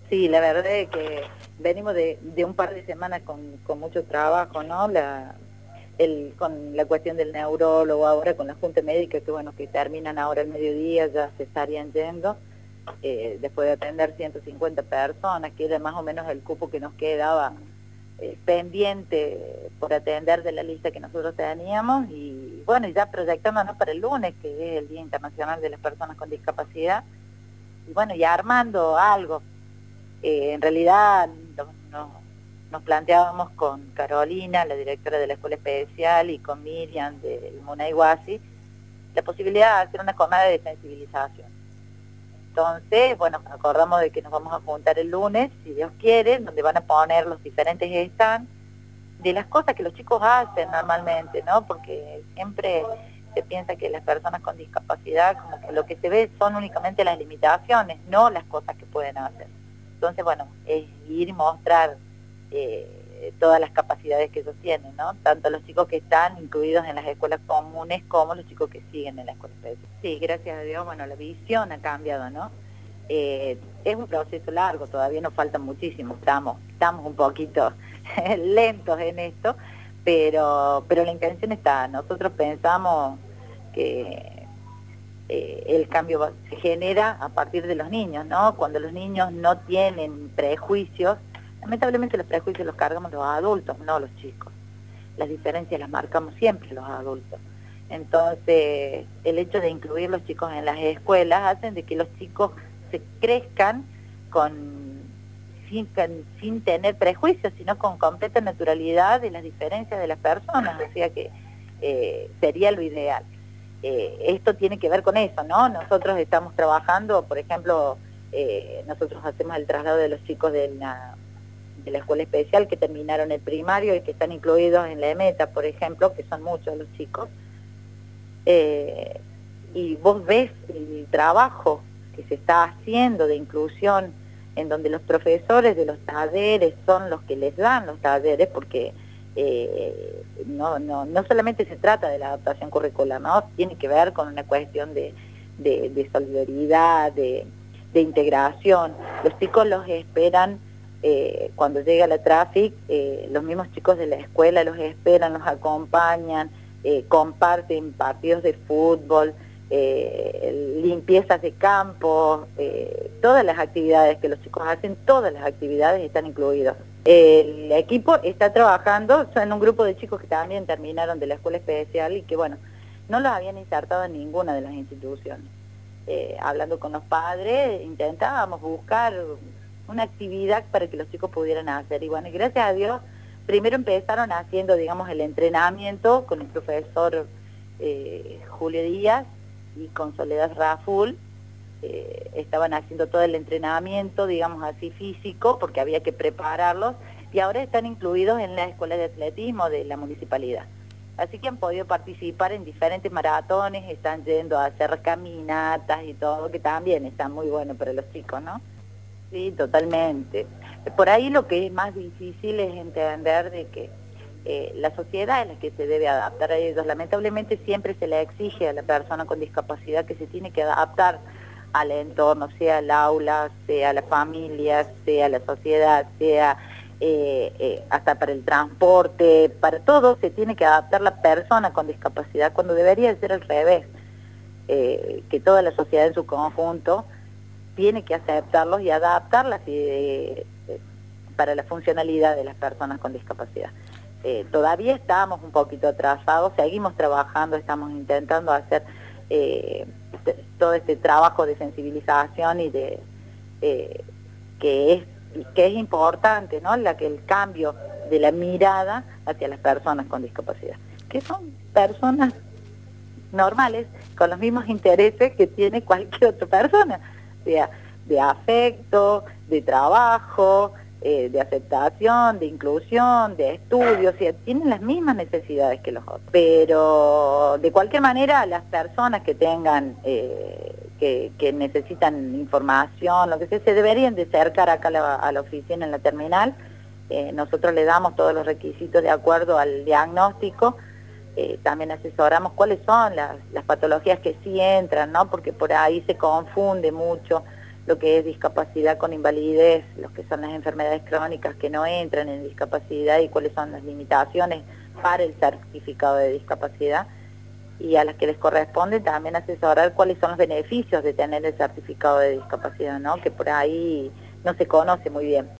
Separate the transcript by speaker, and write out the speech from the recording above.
Speaker 1: Sí, la verdad es que venimos de un par de semanas con mucho trabajo, ¿no? Con la cuestión del neurólogo, ahora con la junta médica, que bueno, que terminan ahora el mediodía, ya se estarían yendo, después de atender 150 personas, que era más o menos el cupo que nos quedaba pendiente por atender de la lista que nosotros teníamos, y bueno, y ya proyectándonos para el lunes, que es el Día Internacional de las Personas con Discapacidad, y bueno, ya armando algo. En realidad nos planteábamos con Carolina, la directora de la escuela especial, y con Miriam del Munay la posibilidad de hacer una jornada de sensibilización. Entonces, bueno, acordamos de que nos vamos a juntar el lunes, si Dios quiere, donde van a poner los diferentes stands de las cosas que los chicos hacen normalmente, ¿no? Porque siempre se piensa que las personas con discapacidad, como que lo que se ve son únicamente las limitaciones, no las cosas que pueden hacer. Entonces, bueno, es ir y mostrar todas las capacidades que ellos tienen, ¿no? Tanto los chicos que están incluidos en las escuelas comunes como los chicos que siguen en la escuela especial. Sí, gracias a Dios, bueno, la visión ha cambiado, ¿no? Es un proceso largo, todavía nos falta muchísimo, estamos un poquito lentos en esto, pero la intención está. Nosotros pensamos que el cambio se genera a partir de los niños, ¿no? Cuando los niños no tienen prejuicios, lamentablemente los prejuicios los cargamos los adultos, no los chicos. Las diferencias las marcamos siempre los adultos. Entonces, el hecho de incluir los chicos en las escuelas hacen de que los chicos se crezcan sin tener prejuicios, sino con completa naturalidad de las diferencias de las personas, o sea que sería lo ideal. Esto tiene que ver con eso, ¿no? Nosotros estamos trabajando, por ejemplo, nosotros hacemos el traslado de los chicos de la escuela especial que terminaron el primario y que están incluidos en la EMETA, por ejemplo, que son muchos los chicos, y vos ves el trabajo que se está haciendo de inclusión, en donde los profesores de los talleres son los que les dan los talleres, porque no solamente se trata de la adaptación curricular, ¿no? Tiene que ver con una cuestión de solidaridad, de integración. Los chicos los esperan cuando llega la traffic, los mismos chicos de la escuela los esperan, los acompañan, comparten partidos de fútbol, limpiezas de campo, todas las actividades que los chicos hacen, todas las actividades están incluidas. El equipo está trabajando, son un grupo de chicos que también terminaron de la escuela especial y que, bueno, no los habían insertado en ninguna de las instituciones. Hablando con los padres, intentábamos buscar una actividad para que los chicos pudieran hacer. Y bueno, y gracias a Dios, primero empezaron haciendo, digamos, el entrenamiento con el profesor Julio Díaz y con Soledad Raful. Estaban haciendo todo el entrenamiento, digamos así, físico, porque había que prepararlos, y ahora están incluidos en la escuela de atletismo de la municipalidad. Así que han podido participar en diferentes maratones, están yendo a hacer caminatas y todo, que también está muy bueno para los chicos, ¿no? Sí, totalmente. Por ahí lo que es más difícil es entender de que la sociedad es la que se debe adaptar a ellos. Lamentablemente siempre se le exige a la persona con discapacidad que se tiene que adaptar al entorno, sea el aula, sea la familia, sea la sociedad, sea hasta para el transporte, para todo se tiene que adaptar la persona con discapacidad, cuando debería ser al revés, que toda la sociedad en su conjunto tiene que aceptarlos y adaptarlas para la funcionalidad de las personas con discapacidad. Todavía estamos un poquito atrasados, seguimos trabajando, estamos intentando hacer todo este trabajo de sensibilización y que es importante, ¿no? Que el cambio de la mirada hacia las personas con discapacidad, que son personas normales, con los mismos intereses que tiene cualquier otra persona, sea de afecto, de trabajo, de aceptación, de inclusión, de estudio, o sea, tienen las mismas necesidades que los otros. Pero de cualquier manera, las personas que tengan, que necesitan información, lo que sea, se deberían de acercar acá a la oficina en la terminal. Nosotros le damos todos los requisitos de acuerdo al diagnóstico. También asesoramos cuáles son las patologías que sí entran, ¿no? Porque por ahí se confunde mucho lo que es discapacidad con invalidez, los que son las enfermedades crónicas que no entran en discapacidad y cuáles son las limitaciones para el certificado de discapacidad, y a las que les corresponde también asesorar cuáles son los beneficios de tener el certificado de discapacidad, ¿no? Que por ahí no se conoce muy bien.